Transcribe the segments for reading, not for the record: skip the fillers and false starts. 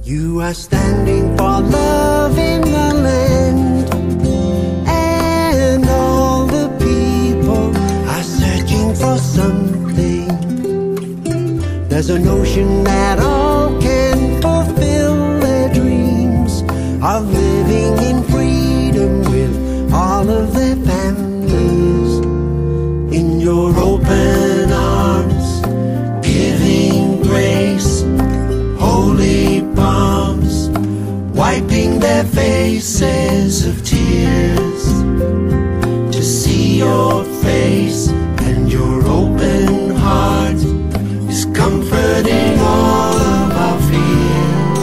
You are standing for love in the land, and all the people are searching for something. There's a notion that all can fulfill their dreams of living in freedom with all of their families. In your open arms, giving grace, holy palms, wiping their faces of tears, to see your face and your open heart is comforting all of our fears.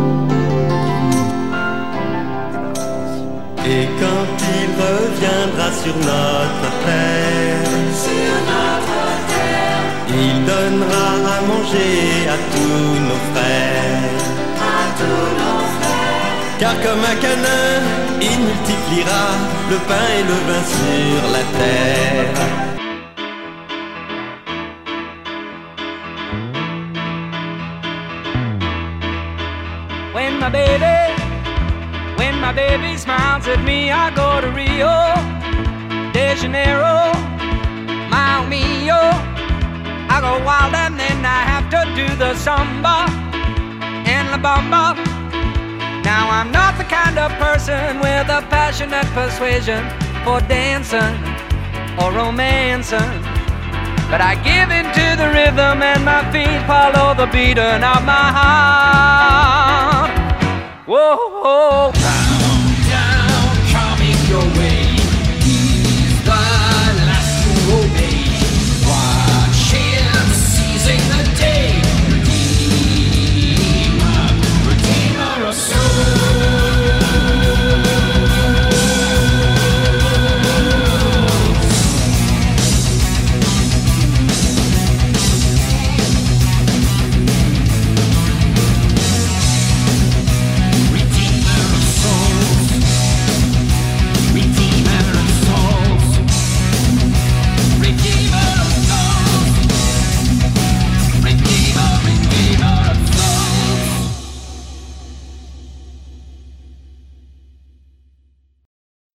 Et quand il reviendra sur notre terre, il donnera à manger à tous nos frères. Car comme un canin, il multipliera le pain et le vin sur la terre. When my baby smiles at me, I go to Rio de Janeiro, Mile Mio. I go wild and then I have to do the samba and la bamba. Now I'm not the kind of person with a passionate persuasion for dancing or romancing, but I give into the rhythm and my feet follow the beating of my heart. Whoa, whoa,